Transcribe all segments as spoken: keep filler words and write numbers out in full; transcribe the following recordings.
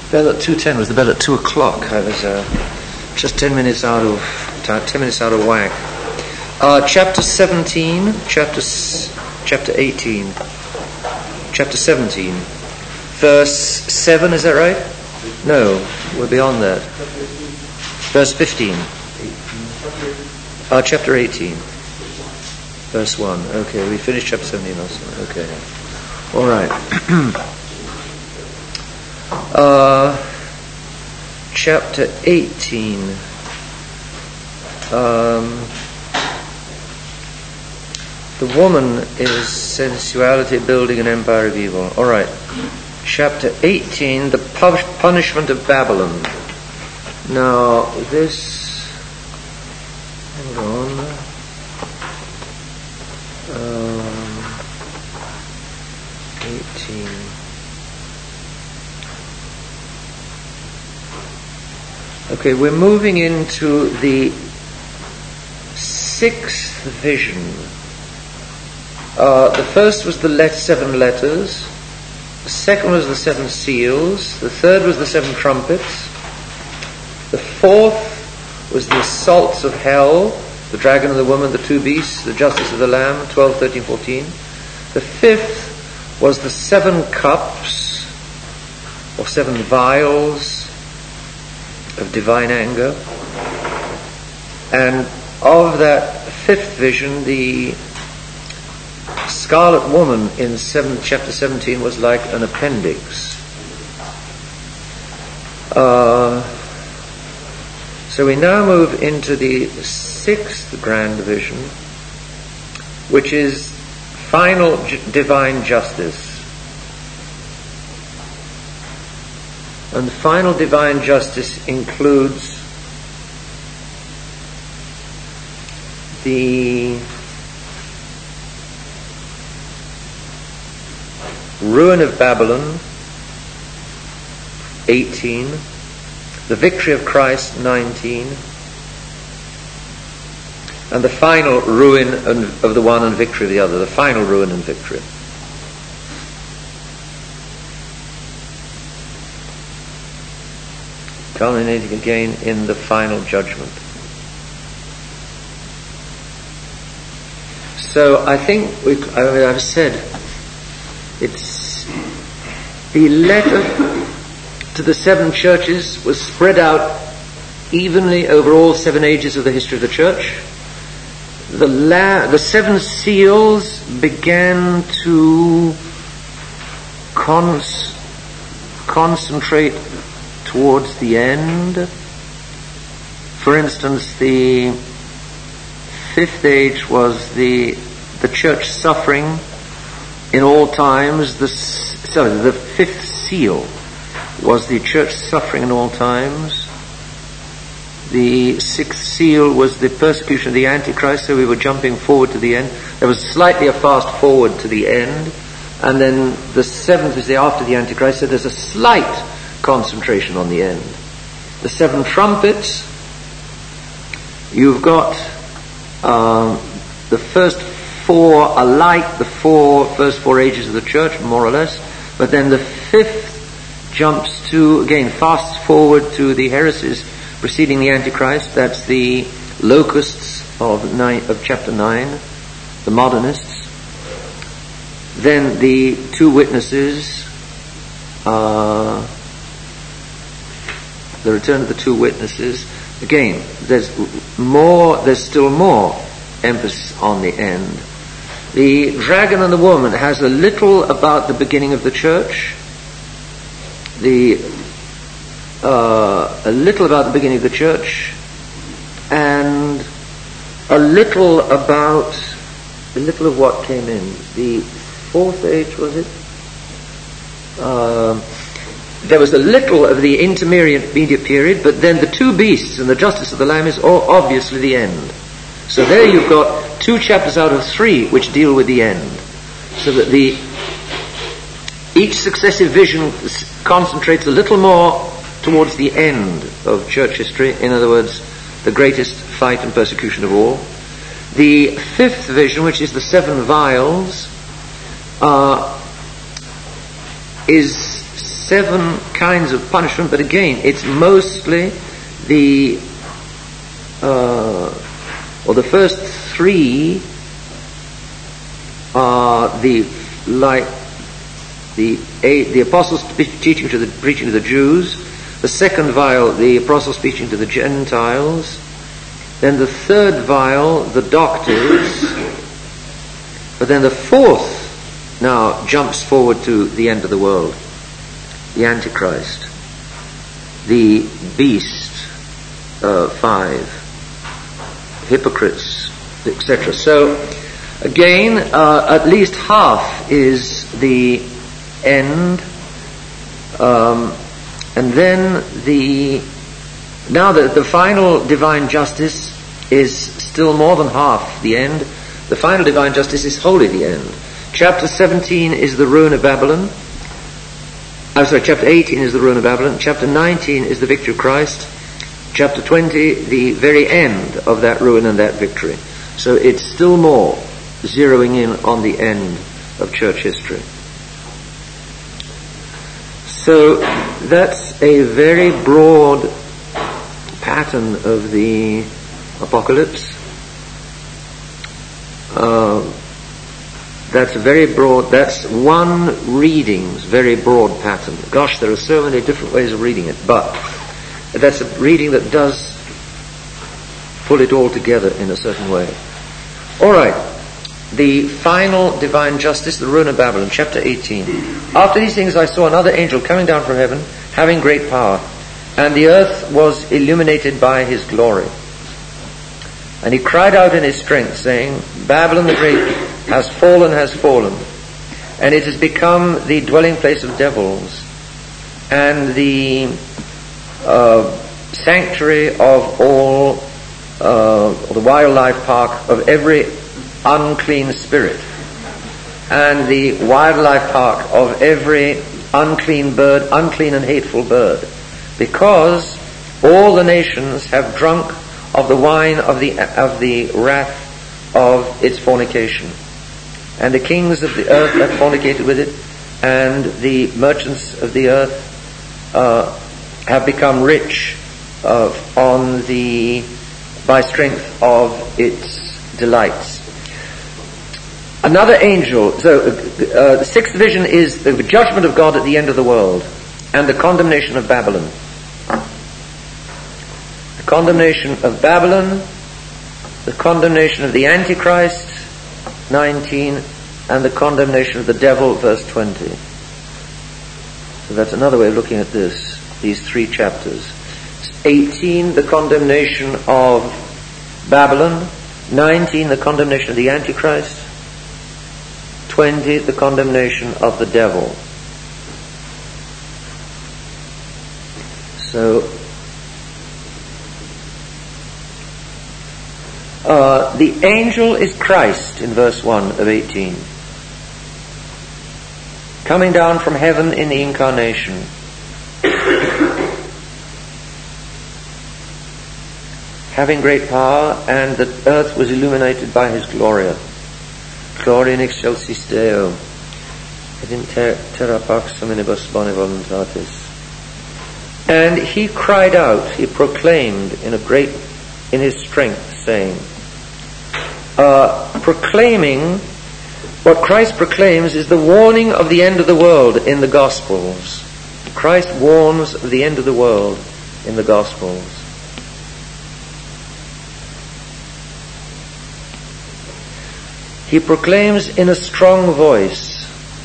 Bell at two ten was the bell at two o'clock. I was uh, just ten minutes out of ten minutes out of whack. Uh, chapter seventeen, chapter chapter eighteen, chapter seventeen, verse seven. Is that right? No, we're beyond that. Verse fifteen. Uh, chapter eighteen, verse one. Okay, we finished chapter seventeen also. Okay, all right. Uh, chapter eighteen. Um, the woman is sensuality building an empire of evil. All right. Chapter eighteen. The pu- punishment of Babylon. Now this. Hold on. Um, eighteen. Okay, we're moving into the sixth vision. Uh, the first was the let- seven letters. The second was the seven seals. The third was the seven trumpets. The fourth was the assaults of hell, the dragon and the woman, the two beasts, the justice of the Lamb, twelve, thirteen, fourteen. The fifth was the seven cups, or seven vials, of divine anger. And of that fifth vision, the scarlet woman in seven, chapter seventeen was like an appendix. Uh, so we now move into the sixth grand vision, which is final j- divine justice. And final divine justice includes the ruin of Babylon, eighteen, the victory of Christ, nineteen, and the final ruin of the one and victory of the other, the final ruin and victory. Culminating again in the final judgment. So I think we, I mean, I've said it's the letter to the seven churches was spread out evenly over all seven ages of the history of the church. The la- the seven seals began to cons- concentrate towards the end. For instance, the fifth age was the the church suffering in all times. The sorry, the fifth seal was the church suffering in all times. The sixth seal was the persecution of the Antichrist, so we were jumping forward to the end. There was slightly a fast forward to the end. And then the seventh is the after the Antichrist, so there's a slight concentration on the end. The seven trumpets, you've got um, the first four are like the four first four ages of the church, more or less, but then the fifth jumps to, again, fast forward to the heresies preceding the Antichrist. That's the locusts of nine, of chapter nine, the modernists. Then the two witnesses, uh, the return of the two witnesses. Again, there's more, there's still more emphasis on the end. The dragon and the woman has a little about the beginning of the church. The, uh, a little about the beginning of the church, and a little about, a little of what came in. The fourth age, was it? Uh, There was a little of the intermediate period, but then the two beasts and the justice of the Lamb is all obviously the end. So there you've got two chapters out of three which deal with the end. So that the each successive vision concentrates a little more towards the end of church history. In other words, the greatest fight and persecution of all. The fifth vision, which is the seven vials, uh, is seven kinds of punishment, but again, it's mostly the, uh, or the first three are the, like, the, eight, the apostles teaching to the, preaching to the Jews, the second vial, the apostles preaching to the Gentiles, then the third vial, the doctors, but then the fourth now jumps forward to the end of the world, the Antichrist, the beast, uh, five, hypocrites, et cetera. So, again, uh, at least half is the end, um, and then the now the, the final divine justice is still more than half the end. The final divine justice is wholly the end. Chapter seventeen is the ruin of Babylon. I'm sorry, chapter eighteen is the ruin of Babylon. Chapter nineteen is the victory of Christ. Chapter twenty, the very end of that ruin and that victory. So it's still more zeroing in on the end of church history. So that's a very broad pattern of the apocalypse. Uh, that's a very broad, that's one reading's very broad pattern. Gosh, there are so many different ways of reading it, but that's a reading that does pull it all together in a certain way. Alright, the final divine justice, the ruin of Babylon, chapter eighteen. After these things I saw another angel coming down from heaven, having great power, and the earth was illuminated by his glory. And he cried out in his strength, saying, Babylon the great has fallen, has fallen, and it has become the dwelling place of devils, and the uh, sanctuary of all, uh, the wildlife park of every unclean spirit, and the wildlife park of every unclean bird, unclean and hateful bird, because all the nations have drunk of the wine of the of the wrath of its fornication. And the kings of the earth have fornicated with it, and the merchants of the earth uh, have become rich uh, on the by strength of its delights. Another angel, so uh, the sixth vision is the judgment of God at the end of the world, and the condemnation of Babylon. The condemnation of Babylon, the condemnation of the Antichrist, nineteen, and the condemnation of the devil, verse twenty. So that's another way of looking at this, these three chapters. eighteen, the condemnation of Babylon, nineteen, the condemnation of the Antichrist, twenty, the condemnation of the devil. So, uh, the angel is Christ in verse one of eighteen. Coming down from heaven in the incarnation. Having great power, and the earth was illuminated by his gloria. Gloria in excelsis Deo, et in ter- terra pax hominibus bone voluntatis. And he cried out, he proclaimed in a great, in his strength, saying, uh, proclaiming, what Christ proclaims is the warning of the end of the world in the Gospels. Christ warns of the end of the world in the Gospels. He proclaims in a strong voice,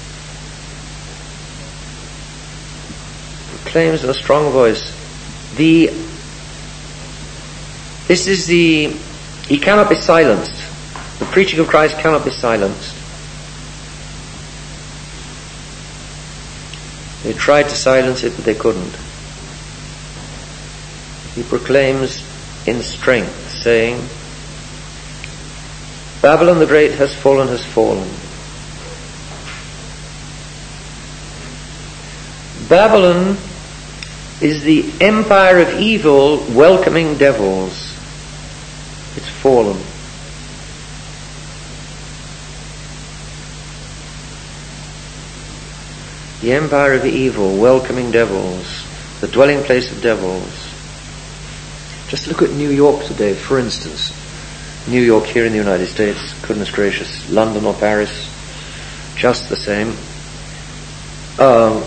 proclaims in a strong voice, the, this is the, he cannot be silenced. The preaching of Christ cannot be silenced. They tried to silence it, but they couldn't. He proclaims in strength, saying, Babylon the great has fallen, has fallen. Babylon is the empire of evil welcoming devils. It's fallen. The empire of evil, welcoming devils, the dwelling place of devils. Just look at New York today, for instance. New York here in the United States, goodness gracious, London or Paris, just the same. Um,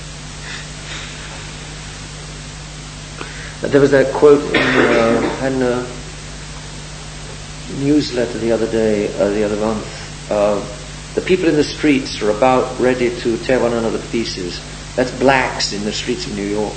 there was that quote in, uh, in a newsletter the other day, uh, the other month. Uh, the people in the streets are about ready to tear one another to pieces. That's blacks in the streets of New York.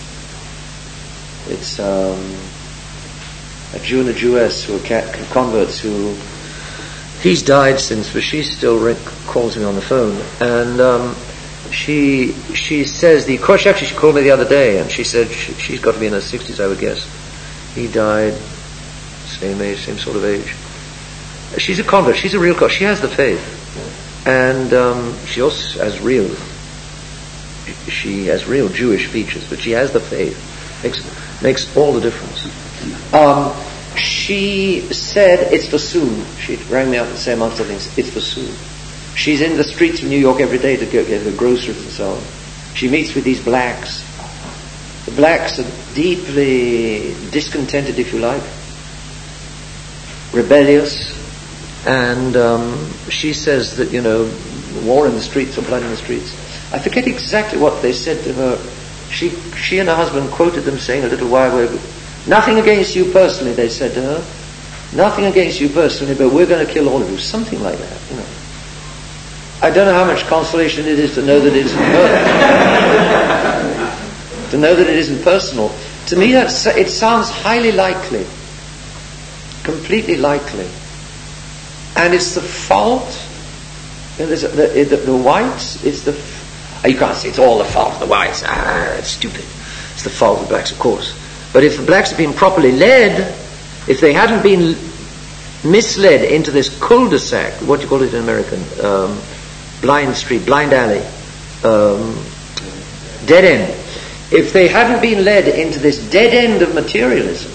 It's um, a Jew and a Jewess who are converts who, he's died since, but she still re- calls me on the phone, and um, she she says the she actually she called me the other day, and she said she, she's got to be in her sixties, I would guess. He died same age, same sort of age. She's a convert. She's a real convert. She has the faith, and um, she also has real. She has real Jewish features, but she has the faith. Makes makes all the difference. Um, she said it's for soon. She rang me up to say, amongst other things, it's for soon. She's in the streets of New York every day to go get her groceries and so on. She meets with these blacks. The blacks are deeply discontented, if you like, rebellious, and um, she says that, you know, war in the streets or blood in the streets. I forget exactly what they said to her. She she and her husband quoted them saying a little while ago, nothing against you personally, they said to her. Nothing against you personally, but we're going to kill all of you. Something like that, you know. I don't know how much consolation it is to know that it isn't personal. to know that it isn't personal. To me, that's, it sounds highly likely. Completely likely. And it's the fault, you know, the, the, the whites, it's the, you can't say it's all the fault of the whites. Ah, that's stupid. It's the fault of the blacks, of course. But if the blacks had been properly led, if they hadn't been misled into this cul-de-sac, what do you call it in American? Um, blind street, blind alley, um, dead end. If they hadn't been led into this dead end of materialism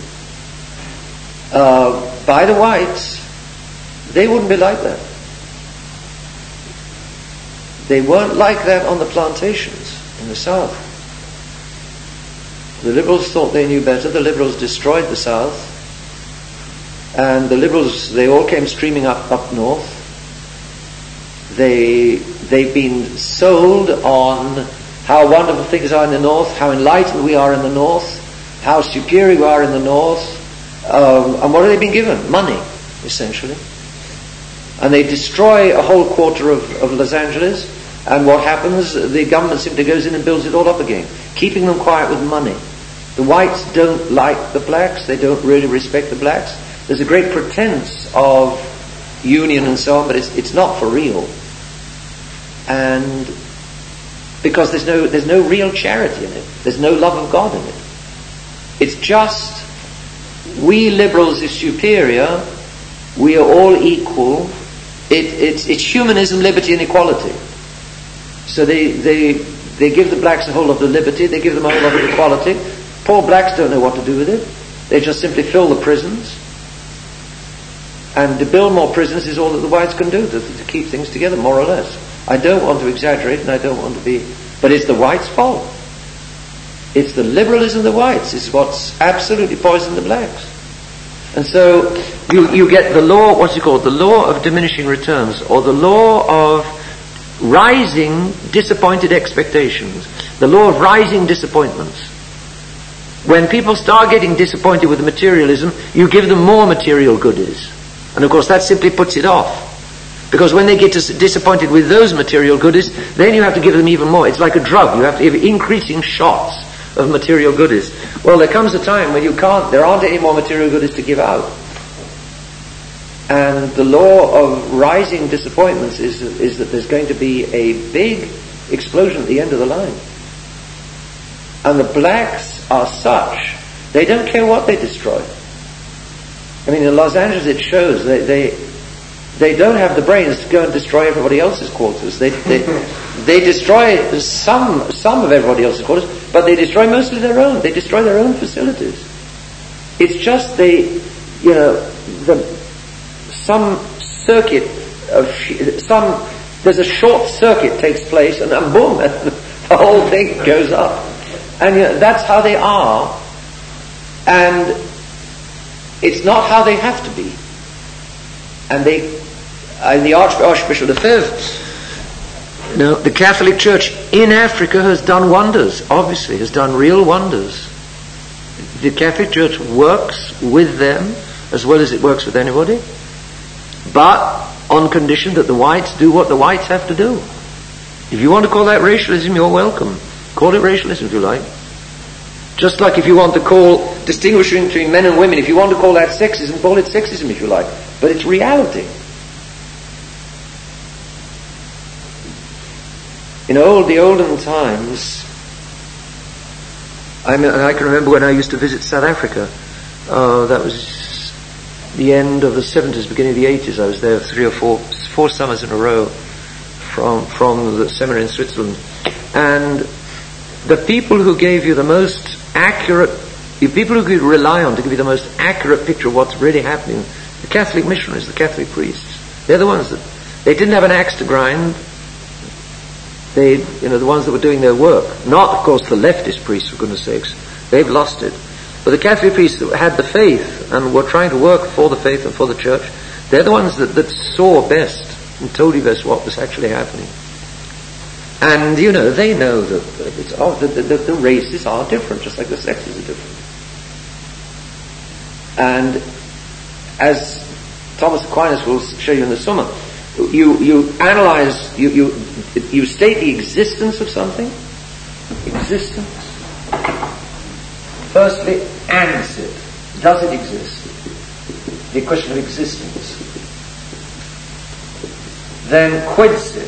uh, by the whites, they wouldn't be like that. They weren't like that on the plantations in the South. The Liberals thought they knew better. The Liberals destroyed the South. And the Liberals, they all came streaming up, up north. They, they've been sold on how wonderful things are in the north, how enlightened we are in the north, how superior we are in the north. Um, and what have they been given? Money, essentially. And they destroy a whole quarter of, of Los Angeles, and what happens? The government simply goes in and builds it all up again, keeping them quiet with money. The whites don't like the blacks, they don't really respect the blacks. There's a great pretense of union and so on, but it's it's not for real. And because there's no there's no real charity in it, there's no love of God in it. It's just we liberals are superior, we are all equal. It, it's, it's humanism, liberty and equality. So they, they, they give the blacks a whole lot of liberty, they give them a whole lot of equality. Poor blacks don't know what to do with it. They just simply fill the prisons. And to build more prisons is all that the whites can do to, to keep things together, more or less. I don't want to exaggerate and I don't want to be, but it's the whites' fault. It's the liberalism of the whites. It's what's absolutely poisoned the blacks. And so you, you get the law, what's it called? The law of diminishing returns, or the law of rising disappointed expectations. The law of rising disappointments. When people start getting disappointed with the materialism, you give them more material goodies. And of course that simply puts it off. Because when they get dis- disappointed with those material goodies, then you have to give them even more. It's like a drug. You have to give increasing shots of material goodies. Well, there comes a time when you can't, there aren't any more material goodies to give out. And the law of rising disappointments is, is that there's going to be a big explosion at the end of the line. And the blacks are such, they don't care what they destroy. I mean, in Los Angeles it shows, they, they, they don't have the brains to go and destroy everybody else's quarters. They, they, they destroy some, some of everybody else's quarters, but they destroy mostly their own. They destroy their own facilities. It's just they, you know, the, some circuit of, some there's a short circuit takes place, and then boom, the whole thing goes up. And you know, that's how they are, and it's not how they have to be. And they, and the Arch- Archbishop the Fifth, you know, the Catholic Church in Africa has done wonders, obviously, has done real wonders. The Catholic Church works with them as well as it works with anybody, but on condition that the whites do what the whites have to do. If you want to call that racialism, you're welcome. Call it racialism if you like. Just like if you want to call distinguishing between men and women, if you want to call that sexism, call it sexism if you like. But it's reality. In old, the olden times, I mean, I can remember when I used to visit South Africa. Uh, that was the end of the seventies, beginning of the eighties. I was there three or four, four summers in a row from from the seminary in Switzerland. And the people who gave you the most accurate, the people who could rely on to give you the most accurate picture of what's really happening, the Catholic missionaries, the Catholic priests. They're the ones that, they didn't have an axe to grind. They, you know, the ones that were doing their work. Not, of course, the leftist priests, for goodness sakes. They've lost it. But the Catholic priests that had the faith and were trying to work for the faith and for the church, they're the ones that, that saw best and told you best what was actually happening. And, you know, they know that it's, oh, the, the, the races are different, just like the sexes are different. And as Thomas Aquinas will show you in the Summa, you, you analyze, you, you, you state the existence of something. Existence. Firstly, ans it. Does it exist? The question of existence. Then quid sit.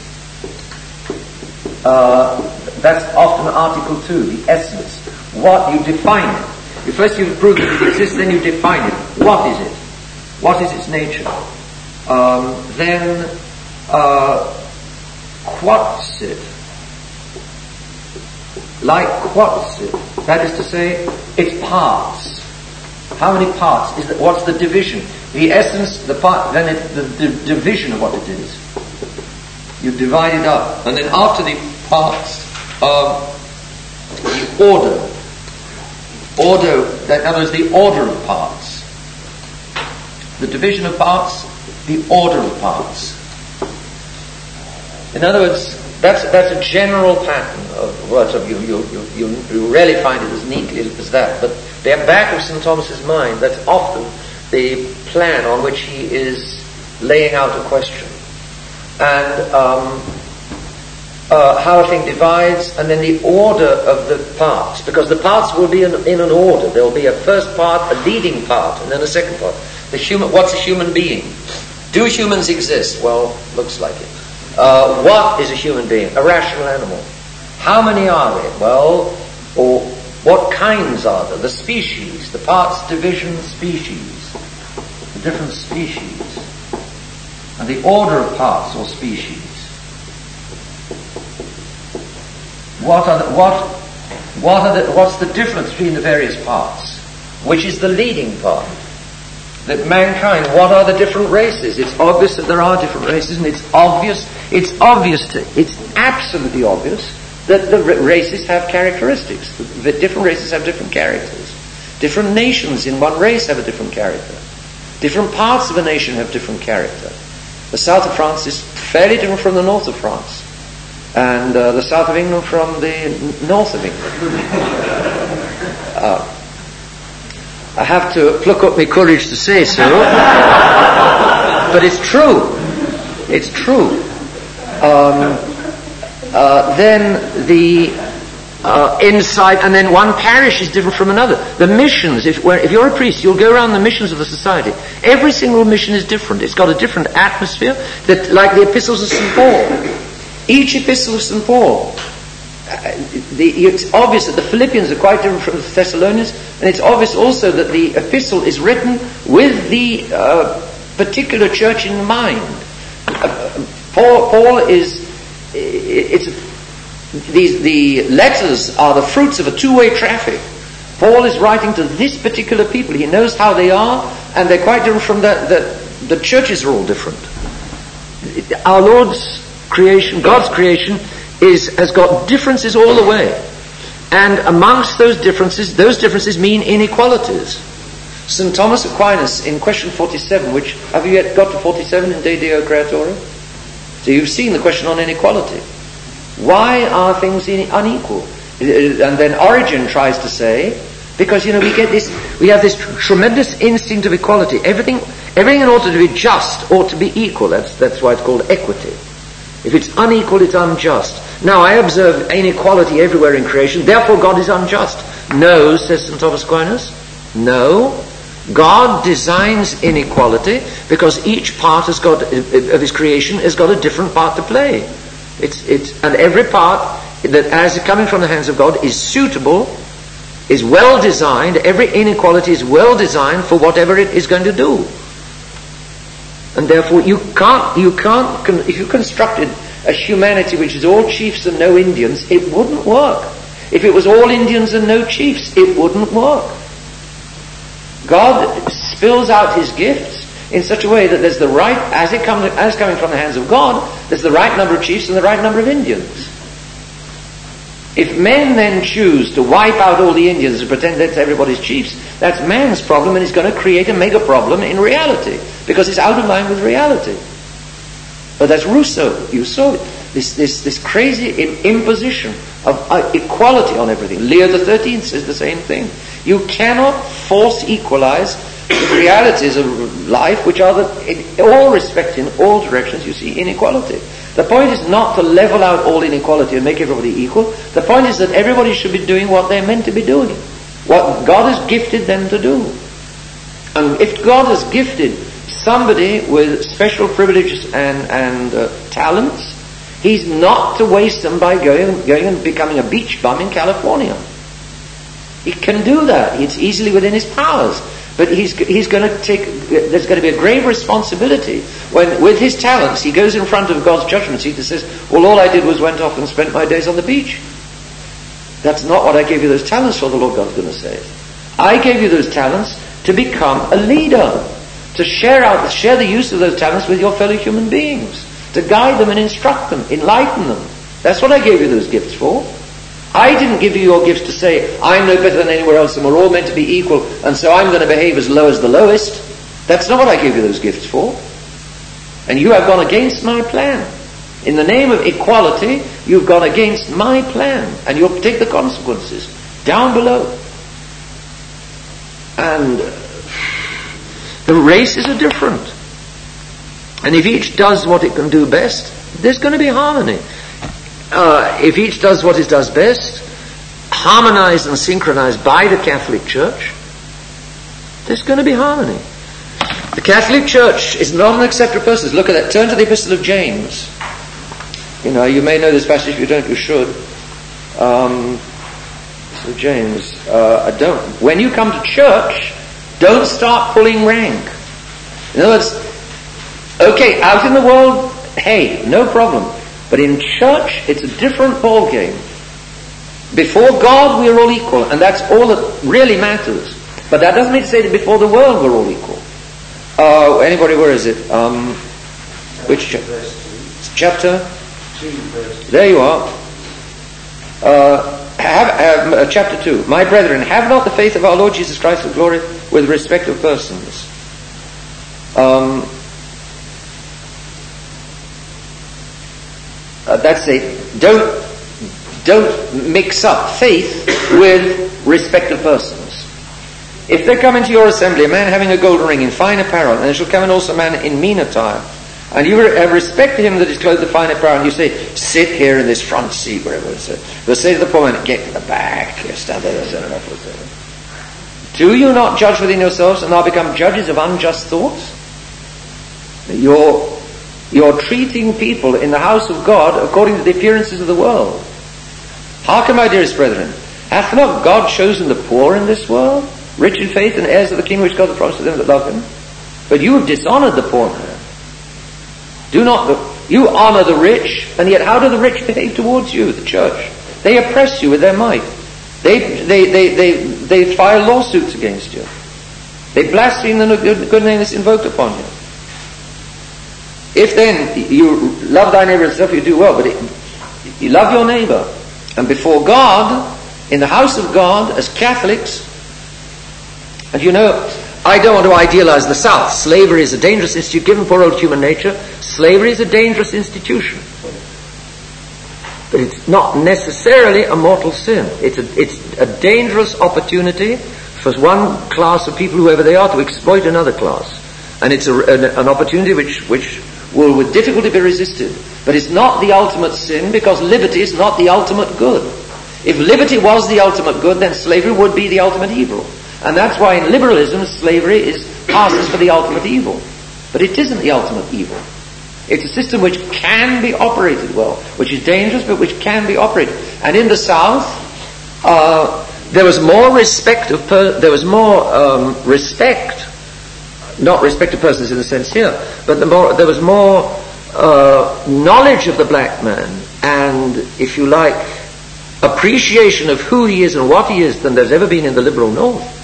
Uh, that's often Article two, the essence. What you define it. You first you prove that it exists, then you define it. What is it? What is its nature? Um, then uh, quodsit. Like quodsit. That is to say, its parts. How many parts? Is that, what's the division? The essence, the part, then it, the, the division of what it is. You divide it up. And then after the parts, um, the order. Order, that, in other words, the order of parts. The division of parts, the order of parts. In other words, that's that's a general pattern of what you you, you you you rarely find it as neatly as that. But the back of Saint Thomas's mind, that's often the plan on which he is laying out a question. And um, uh, how a thing divides, and then the order of the parts, because the parts will be in, in an order. There will be a first part, a leading part, and then a second part. The human, what's a human being? Do humans exist? Well, looks like it. Uh, what is a human being? A rational animal. How many are there? Well, or what kinds are there? The species, the parts, division, species, the different species. And the order of parts or species. What are the, what, what are the, what's the difference between the various parts? Which is the leading part? That mankind, what are the different races? It's obvious that there are different races, and it's obvious, it's obvious to, it's absolutely obvious that the races have characteristics. The different races have different characters. Different nations in one race have a different character. Different parts of a nation have different character. The south of France is fairly different from the north of France, and uh, the south of England from the n- north of England. Uh, I have to pluck up my courage to say so, but it's true. It's true. Um, uh, then the uh, inside, and then one parish is different from another. The missions, if, if you're a priest, you'll go around the missions of the society. Every single mission is different. It's got a different atmosphere, that, like the epistles of Saint Paul. Each epistle of Saint Paul, uh, the, it's obvious that the Philippians are quite different from the Thessalonians, and it's obvious also that the epistle is written with the uh, particular church in mind. Uh, Paul, Paul is, it's These, the letters are the fruits of a two-way traffic. Paul is writing to this particular people. He knows how they are, and they're quite different from that. The, the churches are all different. Our Lord's creation, God's creation, is has got differences all the way. And amongst those differences, those differences mean inequalities. Saint Thomas Aquinas in question forty-seven, which, have you yet got to forty-seven in De Deo Creatore? So you've seen the question on inequality. Why are things unequal? And then Origen tries to say, because, you know, we get this, we have this tremendous instinct of equality. Everything, everything in order to be just ought to be equal. That's, that's why it's called equity. If it's unequal, it's unjust. Now, I observe inequality everywhere in creation, therefore God is unjust. No, says Saint Thomas Aquinas. No. God designs inequality because each part has got, of his creation has got a different part to play. It's, it's, and every part that, as coming from the hands of God, is suitable, is well designed. Every inequality is well designed for whatever it is going to do. And therefore, you can't, you can't, if you constructed a humanity which is all chiefs and no Indians, it wouldn't work. If it was all Indians and no chiefs, it wouldn't work. God spills out his gifts in such a way that there's the right, as it comes, as coming from the hands of God, there's the right number of chiefs and the right number of Indians. If men then choose to wipe out all the Indians and pretend that's everybody's chiefs, that's man's problem, and it's going to create a mega problem in reality, because it's out of line with reality. But that's Rousseau. You saw it. This, this, this crazy imposition of uh, equality on everything. Leo the thirteenth says the same thing. You cannot force equalize the realities of life, which are that in all respects, in all directions, you see inequality. The point is not to level out all inequality and make everybody equal. The point is that everybody should be doing what they're meant to be doing, what God has gifted them to do. And if God has gifted somebody with special privileges and, and uh, talents, he's not to waste them by going, going and becoming a beach bum in California. He can do that. It's easily within his powers. But he's he's going to take, there's going to be a grave responsibility when, with his talents, he goes in front of God's judgment seat and says, well, all I did was went off and spent my days on the beach. That's not what I gave you those talents for, the Lord God's going to say. I gave you those talents to become a leader, to share out, share the use of those talents with your fellow human beings, to guide them and instruct them, enlighten them. That's what I gave you those gifts for. I didn't give you your gifts to say, I'm no better than anywhere else and we're all meant to be equal, and so I'm going to behave as low as the lowest. That's not what I gave you those gifts for. And you have gone against my plan. In the name of equality, you've gone against my plan, and you'll take the consequences down below. And the races are different. And if each does what it can do best, there's going to be harmony. Uh, if each does what it does best, harmonized and synchronized by the Catholic Church, there's going to be harmony. The Catholic Church is not an acceptor of persons. Look at that. Turn to the Epistle of James. You know, you may know this passage. If you don't, you should. Um, so James, uh, I don't. When you come to church, don't start pulling rank. In other words, okay, out in the world, hey, no problem. But in church, it's a different ball game. Before God, we are all equal, and that's all that really matters. But that doesn't mean to say that before the world we're all equal. Uh, anybody, where is it? Um, which chapter? Chapter? There you are. Uh, have, have, uh, chapter two. My brethren, have not the faith of our Lord Jesus Christ of glory with respect of persons. Um, uh, that's it. Don't don't mix up faith with respect of persons. If there come into your assembly a man having a golden ring in fine apparel, and there shall come in also a man in mean attire, and you have respect to him that is clothed in fine apparel, and you say, sit here in this front seat, wherever it is. They'll say to the poor man, get to the back. Stand there, stand there. Do you not judge within yourselves, and now become judges of unjust thoughts? You're, you're treating people in the house of God according to the appearances of the world. Hearken, my dearest brethren, hath not God chosen the poor in this world, rich in faith and heirs of the kingdom which God hath promised to them that love him? But you have dishonored the poor man. Do not, the, you honor the rich, and yet how do the rich behave towards you, the church? They oppress you with their might. They, they, they, they, they file lawsuits against you. They blaspheme the good, good name that's invoked upon you. If then you love thy neighbor as yourself, you do well, but it, you love your neighbor. And before God, in the house of God, as Catholics, and you know, I don't want to idealize the South. Slavery is a dangerous institution. Given poor old human nature, slavery is a dangerous institution. But it's not necessarily a mortal sin. It's a, it's a dangerous opportunity for one class of people, whoever they are, to exploit another class. And it's a, an, an opportunity which, which will with difficulty be resisted. But it's not the ultimate sin, because liberty is not the ultimate good. If liberty was the ultimate good, then slavery would be the ultimate evil. And that's why in liberalism, slavery is passes for the ultimate evil. But it isn't the ultimate evil. It's a system which can be operated well, which is dangerous, but which can be operated. And in the South, uh, there was more respect of per- there was more um, respect, not respect of persons in the sense here, but the more there was more uh, knowledge of the black man, and, if you like, appreciation of who he is and what he is than there's ever been in the liberal North.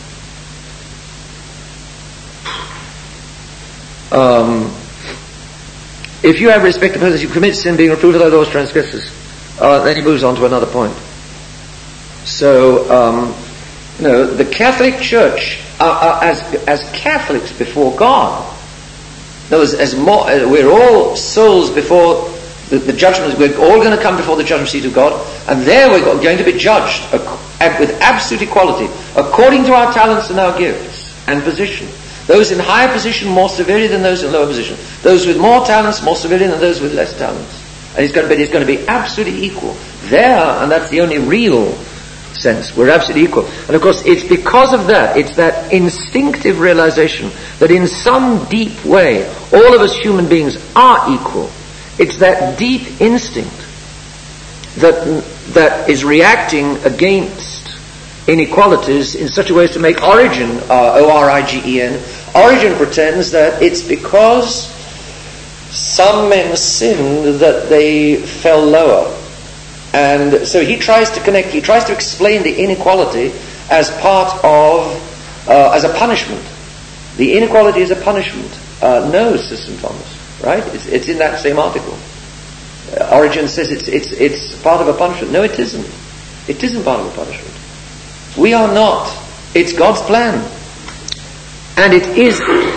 Um, if you have respect to persons, you commit sin, being reproved of thy laws, transgressors. Uh, then he moves on to another point. So, um, you know, the Catholic Church, are, are as as Catholics before God. In other words, as more, uh, we're all souls before the, the judgment. We're all going to come before the judgment seat of God, and there we're going to be judged ac- with absolute equality, according to our talents and our gifts and position. Those in higher position more severely than those in lower position. Those with more talents more severely than those with less talents. And it's going to be, it's going to be absolutely equal. There, and that's the only real sense, we're absolutely equal. And of course, it's because of that, it's that instinctive realization that in some deep way, all of us human beings are equal. It's that deep instinct that that is reacting against inequalities in such a way as to make Origen, uh, O R I G E N, Origen pretends that it's because some men sinned that they fell lower. And so he tries to connect, he tries to explain the inequality as part of, uh, as a punishment. The inequality is a punishment. Uh, no, says Saint Thomas, right? It's, it's in that same article. Uh, Origen says it's, it's, it's part of a punishment. No, it isn't. It isn't part of a punishment. We are not. It's God's plan. And it is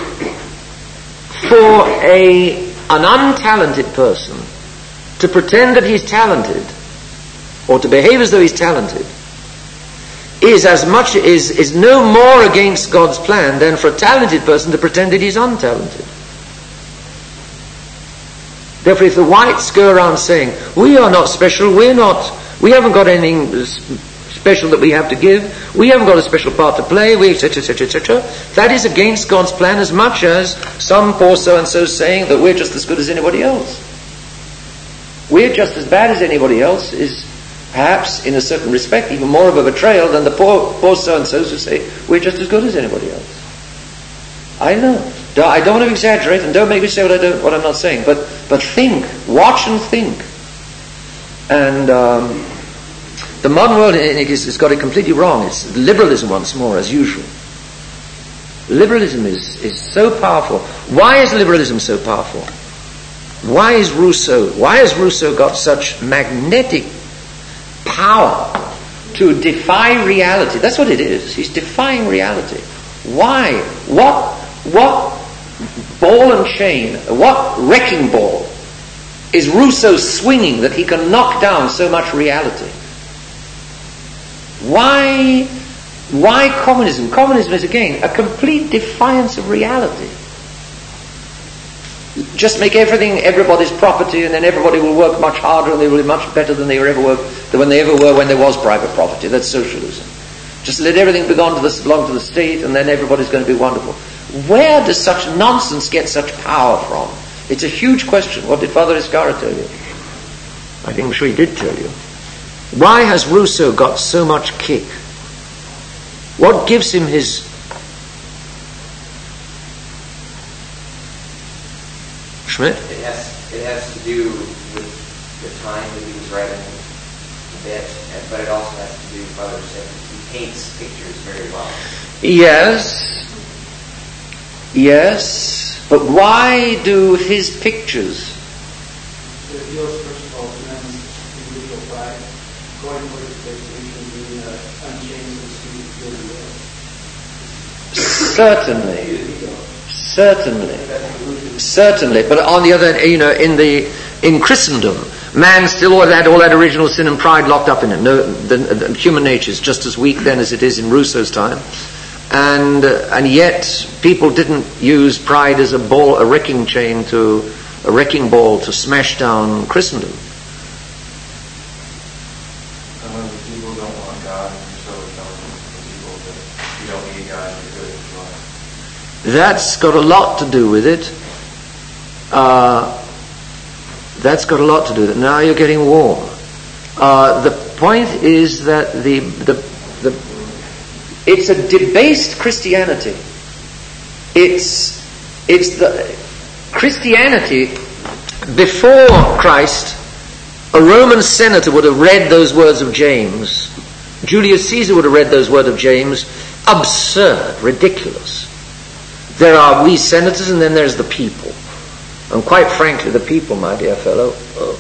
for a an untalented person to pretend that he's talented, or to behave as though he's talented, is as much is is no more against God's plan than for a talented person to pretend that he's untalented. Therefore, if the whites go around saying, we are not special, we're not, we haven't got anything special that we have to give, we haven't got a special part to play, we etc etc etc, that is against God's plan as much as some poor so-and-so saying that we're just as good as anybody else. We're just as bad as anybody else is perhaps in a certain respect even more of a betrayal than the poor poor so-and-sos who say we're just as good as anybody else. I know. I don't want to exaggerate, and don't make me say what I don't, what I'm not saying, but but think, watch and think. And um, the modern world has got it completely wrong. It's liberalism once more, as usual. Liberalism is, is so powerful. Why is liberalism so powerful? Why is Rousseau, why has Rousseau got such magnetic power to defy reality? That's what it is. He's defying reality. Why? What, what ball and chain, what wrecking ball is Rousseau swinging that he can knock down so much reality? Why, why communism? Communism is, again, a complete defiance of reality. Just make everything everybody's property, and then everybody will work much harder and they will be much better than they were ever were, than when they ever were when there was private property. That's socialism. Just let everything belong to the, belong to the state, and then everybody's going to be wonderful. Where does such nonsense get such power from? It's a huge question. What did Father Escara tell you? I think I'm sure he did tell you. Why has Rousseau got so much kick? What gives him his... Schmidt? It has, it has to do with the time that he was writing a bit, but it also has to do with Father said he paints pictures very well. Yes. Yes. But why do his pictures? It deals, first of all, with men's individual pride, going for his dictation, being uh, unchanged and sweet, good and Certainly. Certainly. Certainly. But on the other hand, you know, in the in Christendom, man still had all that original sin and pride locked up in him. No, the, the human nature is just as weak then as it is in Rousseau's time. And uh, and yet people didn't use pride as a ball, a wrecking chain to a wrecking ball to smash down Christendom. Some of the people don't want God, and so it's telling people that you don't need God, you're good as you are. That's got a lot to do with it. Uh, that's got a lot to do with it. Now you're getting warm. Uh, the point is that the the the it's a debased Christianity. It's it's the Christianity before Christ. A Roman senator would have read those words of James. Julius Caesar would have read those words of James. Absurd, ridiculous. There are we senators, and then there's the people. And quite frankly, the people, my dear fellow, oh.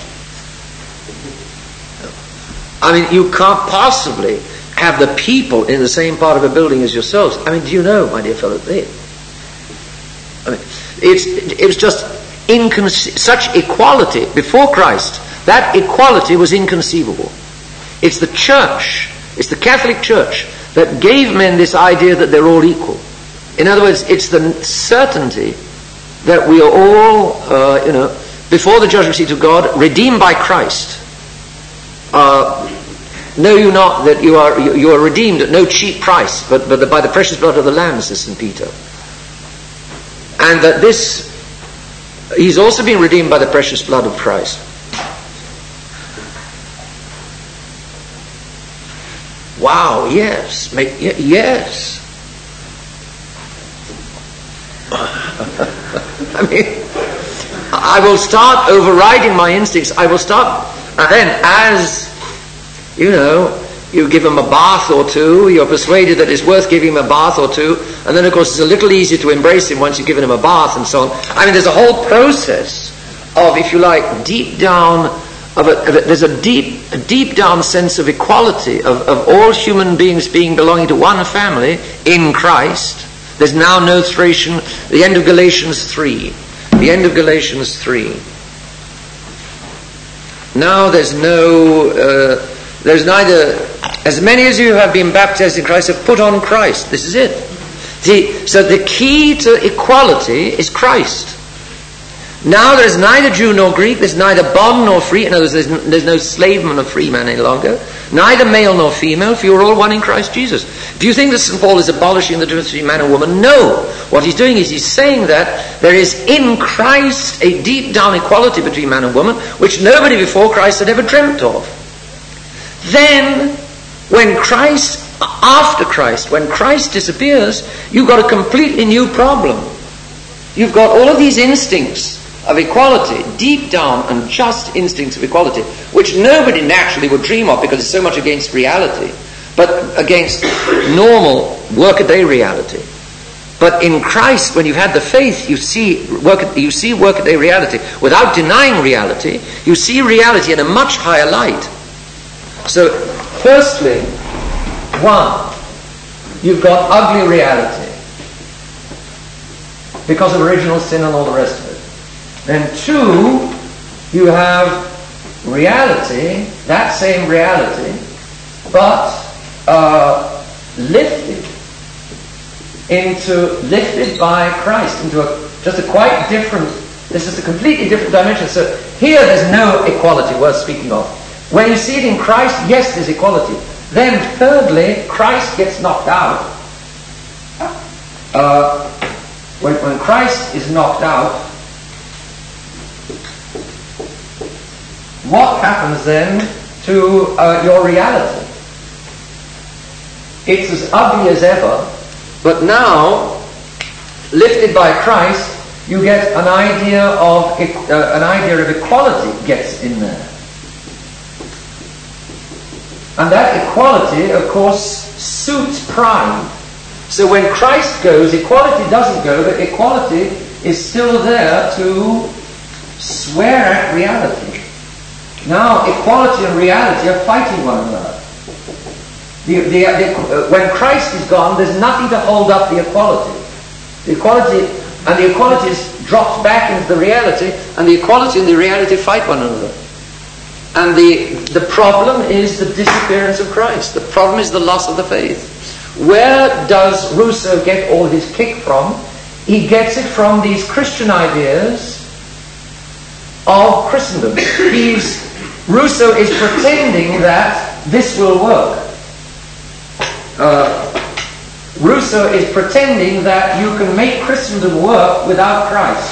I mean, you can't possibly have the people in the same part of a building as yourselves. I mean, do you know, my dear fellow, they, I mean, it's it was just inconce- such equality before Christ. That equality was inconceivable. It's the church, it's the Catholic Church that gave men this idea that they're all equal. In other words, it's the certainty that we are all, uh, you know, before the judgment seat of God, redeemed by Christ. Uh, know you not that you are you, you are redeemed at no cheap price, but, but by the precious blood of the Lamb, says Saint Peter. And that this, he's also been redeemed by the precious blood of Christ. Wow, yes, make, yes. I mean, I will start overriding my instincts. I will start, and then as, you know, you give him a bath or two, you're persuaded that it's worth giving him a bath or two, and then of course it's a little easier to embrace him once you've given him a bath and so on. I mean, there's a whole process of, if you like, deep down, of a, of a, there's a deep, a deep down sense of equality, of, of all human beings being belonging to one family in Christ. There's now no Thracian, the end of Galatians three. The end of Galatians three. Now there's no, uh, there's neither, as many as you have been baptized in Christ have put on Christ. This is it. The, so the key to equality is Christ. Now there's neither Jew nor Greek, there's neither bond nor free, in other words, there's, n- there's no slave man or free man any longer, neither male nor female, for you're all one in Christ Jesus. Do you think that Saint Paul is abolishing the difference between man and woman? No. What he's doing is he's saying that there is in Christ a deep down equality between man and woman, which nobody before Christ had ever dreamt of. Then, when Christ, after Christ, when Christ disappears, you've got a completely new problem. You've got all of these instincts of equality, deep down and just instincts of equality, which nobody naturally would dream of because it's so much against reality, but against normal workaday reality. But in Christ, when you've had the faith, you see work, you see workaday reality without denying reality. You see reality in a much higher light. So, firstly, one, you've got ugly reality because of original sin and all the rest of it. Then two, you have reality, that same reality, but uh, lifted into, lifted by Christ into a, just a quite different, this is a completely different dimension. So here there's no equality worth speaking of. When you see it in Christ, yes, there's equality. Then thirdly, Christ gets knocked out. Uh, when, when Christ is knocked out, what happens then to uh, your reality? It's as ugly as ever, but now, lifted by Christ, you get an idea of uh, an idea of equality gets in there, and that equality, of course, suits pride. So when Christ goes, equality doesn't go, but equality is still there to swear at reality. Now, equality and reality are fighting one another. The, the, the, uh, when Christ is gone, there's nothing to hold up the equality. The equality, and the equality is dropped back into the reality, and the equality and the reality fight one another. And the, the problem is the disappearance of Christ. The problem is the loss of the faith. Where does Rousseau get all his kick from? He gets it from these Christian ideas of Christendom. He's, Rousseau is pretending that this will work. Uh, Rousseau is pretending that you can make Christendom work without Christ.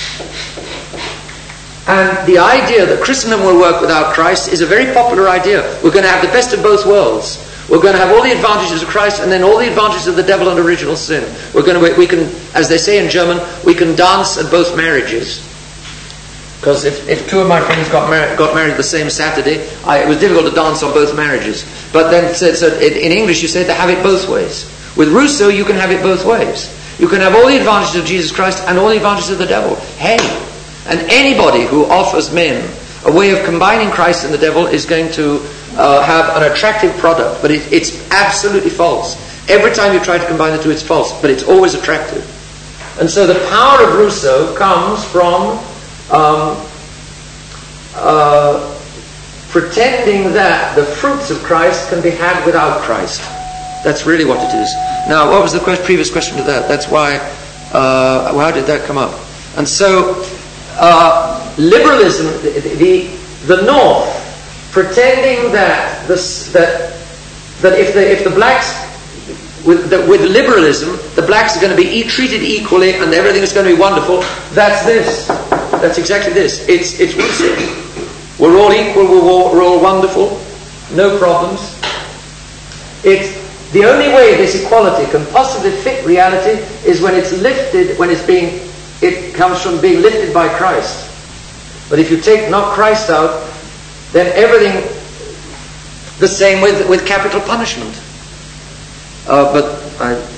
And the idea that Christendom will work without Christ is a very popular idea. We're going to have the best of both worlds. We're going to have all the advantages of Christ and then all the advantages of the devil and original sin. We're going to, we can, as they say in German, we can dance at both marriages. Because if, if two of my friends got, mar- got married the same Saturday, I, it was difficult to dance on both marriages. But then so, so in English you say to have it both ways. With Rousseau you can have it both ways. You can have all the advantages of Jesus Christ and all the advantages of the devil. Hey! And anybody who offers men a way of combining Christ and the devil is going to uh, have an attractive product. But it, it's absolutely false. Every time you try to combine the two it's false. But it's always attractive. And so the power of Rousseau comes from Um, uh, pretending that the fruits of Christ can be had without Christ. That's really what it is. Now, what was the que- previous question to that? That's why, uh, how did that come up? And so, uh, liberalism, the, the, the North, pretending that, this, that, that if, the, if the blacks, with, the, with liberalism, the blacks are going to be e- treated equally and everything is going to be wonderful, that's this. That's exactly this. It's it's Rousseau. We're all equal. We're all, we're all wonderful. No problems. It's the only way this equality can possibly fit reality is when it's lifted. When it's being, it comes from being lifted by Christ. But if you take not Christ out, then everything. The same with with capital punishment. Uh, but I.